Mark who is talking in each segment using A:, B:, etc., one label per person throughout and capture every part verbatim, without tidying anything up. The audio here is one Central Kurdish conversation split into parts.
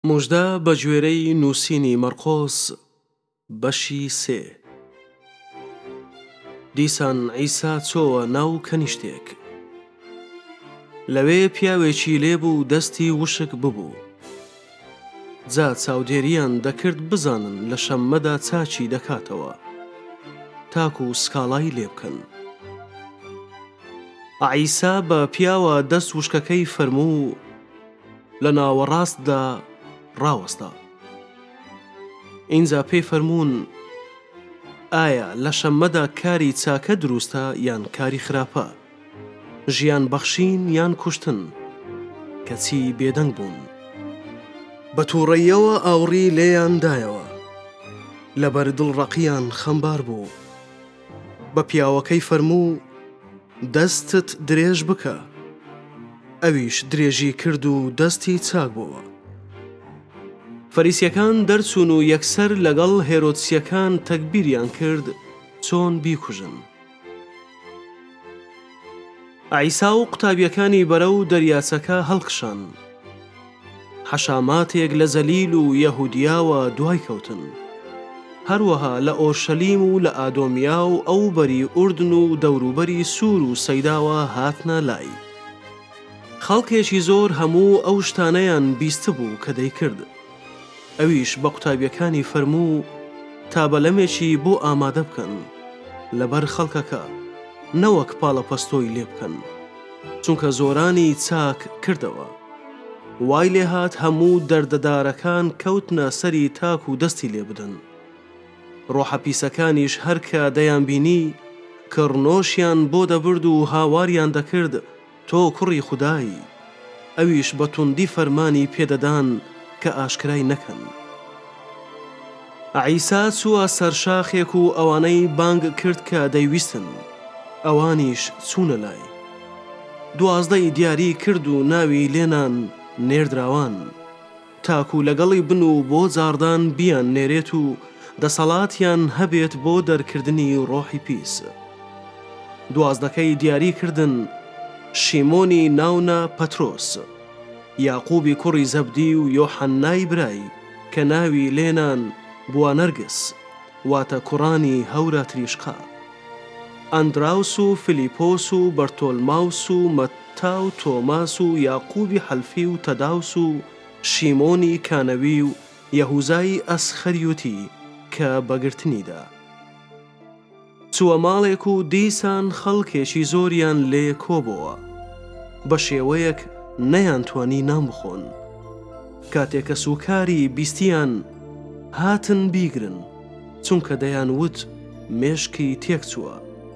A: موژدە بە گوێرەی نووسینی مەرقۆس بەشی سێ. دیسان عیسا چۆوە ناو کەنیشتێک. لەوێ پیاوێکی لێبوو دەستی وشک ببوو. جا چاودێریان دەکرد بزانن لە شەممەدا چاچی دەکاتەوە تاکو و سکاڵای لێ بکەن. عیسا بە پیاوە دەست وشکەکەی فەرموو لە ناوەڕاستدا ڕاوەستا. ئینجا پێی فەرموون ئایا لە شەممەدا کاری چاکە دروستە یان کاری خراپە، ژیان بەخشین یان کوشتن، کەچی بێدەنگ بوون. بە تووڕەیەوە ئاوڕی لێیان دایەوە، لەبەر دڵڕەقیان خەمبار بوو. بە پیاوەکەی فەرموو دەستت درێژ بکە. ئەویش درێژی کرد و دەستی چاک بووە. فەریسیەکان دەرچوون و یەکسەر لەگەڵ هێرۆدسیەکان تەکبیریان کرد چۆن بیکوژن. عیسا و قوتابیەکانی بەرەو دەریاچەکە هەڵکشان. حەشاماتێک لە جەلیل و یەهودیاوە دوای کەوتن. هەروەها لە ئۆرشەلیم و لە ئادۆمیا و ئەوبەری ئوردن و دەوروبەری سوور و سەیداوە هاتنە لای. خەڵکێکی زۆر هەموو ئەو شتانەیان بیست بوو کە دەیکرد. ئەویش بە قوتابیەکانی فەرموو تا بەلەمێکی بۆ ئامادە بکەن لەبەر خەڵکەکە، نەوەک پاڵە پەستۆی لێ بکەن، چونکە زۆرانی چاک کردەوە. وای لێ هات هەموو دەردەدارەکان کەوتنە سەری تاک و دەستی لێ بدەن. ڕۆحە پیسەکانیش هەرکە دەیان بینی کڕنۆشیان بۆ دەبرد و هاواریان دەکرد تۆ کوڕی خودایی. ئەویش بە توندی فەرمانی پێدەدان کە ئاشکرای نەکەن. عیسا چووە سەر شاخێک و ئەوانەی بانگ کرد کە دەیویستن، ئەوانیش چوونە لای. دوازدەی دیاری کرد و ناوی لێنان نێردراوان تاکو لەگەڵی بن و بۆ جاردان بیان نێرێت و دەسەڵاتیان هەبێت بۆ دەرکردنی ڕۆحی پیس. دوازدەکەی دیاری کردن شیمۆنی ناونە پەترۆس، یاقوبی کوڕی زەبدی و یۆحەنای برای کە ناوی لێنان بوانەرگس واتە کوڕانی هەورە تریشقا، ئەندراوس و فلیپۆس و بەرتۆلماوس و مەتا و تۆماس و یاقوبی حەلفی و تەداوس و شیمۆنی کانەوی و یەهوزای ئەسخەریوتی کە بەگرتنیدا. چووە ماڵێک و دیسان خەڵکێکی زۆریان لێ کۆبەوە، بە شێوەیەک نەیانتوانی نان بخۆن. کاتێکە سوکاری بیستیان هاتن بیگرن، چونکە دەیانوت مێشکی تێک چووە.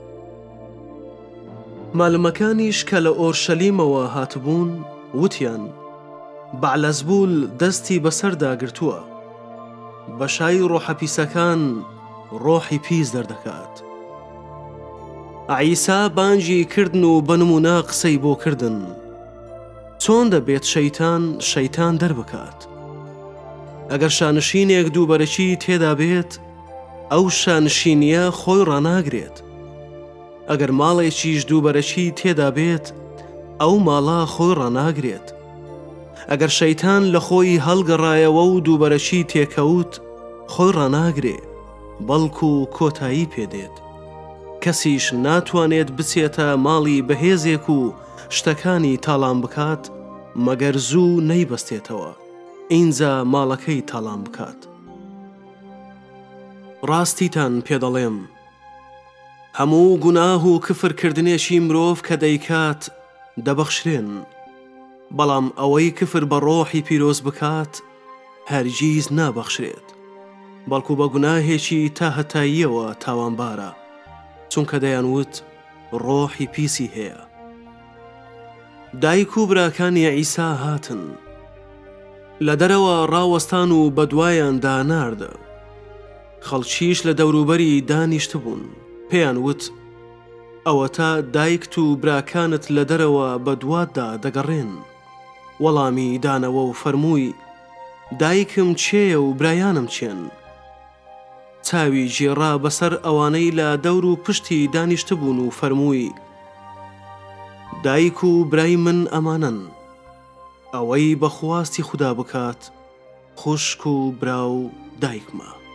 A: مالمەکانیش کە لە ئۆرشەلیمەوە هاتبوون وتیان بەعلەزبوول دەستی بەسەردا گرتووە، بە شای ڕۆحە پیسەکان ڕۆحی پیس دەردەکات. عیسا بانگی کردن و بەنمونە قسەی بۆ کردن چۆن دەبێت شەیتان شەیتان دەربکات. ئەگەر شانشینێک دووبەرەکی تێدا بێت، ئەو شانشینیە خۆی ڕاناگرێت. ئەگەر ماڵێکیش دووبەرەکی تێدا بێت، ئەو ماڵە خۆی ڕاناگرێت. ئەگەر شەیتان لە خۆی هەڵگەڕایەوە و دووبەرەکی تێکەوت، خۆی ڕاناگرێ، بەڵکو کۆتایی پێدێت. کەسیش ناتوانێت بچێتە ماڵی بەهێزێک و شتەکانی تاڵان بکات مەگەر زوو نەیبەستێتەوە، ئینجا ماڵەکەی تاڵان بکات. ڕاستیتان پێدەڵێم، هەموو گوناه و کفرکردنێکی مرۆڤ کە دەیکات دەبەخشرێن، بەڵام ئەوەی کفر بە ڕۆحی پیرۆز بکات هەرگیز نابەخشرێت، بەڵکو بە گوناهێکی تا هەتاییەوە تاوانبارە، چونکە دەیانوت ڕۆحی پیسی هەیە. دایک و براکانی عیسا هاتن، لە دەرەوە ڕاوەستان و بەدوایان دانارد. خەڵکیش لە دەوروبەری دانیشت بوون. پێیان وت ئەوە تا دایکت و براکانت لە دەرەوە بە دواتدا دەگەڕێن. وەڵامی دانەوە و فەرمووی دایکم چێیە و برایانم چێن. چاوی ژێڕا بەسەر ئەوانەی لە دەور و پشتی دانیشت بوون و فەرمووی دایک و برای من ئەمانن، ئەوەی بەخواستی خوددا بکات خوشک و برا و دایکمە.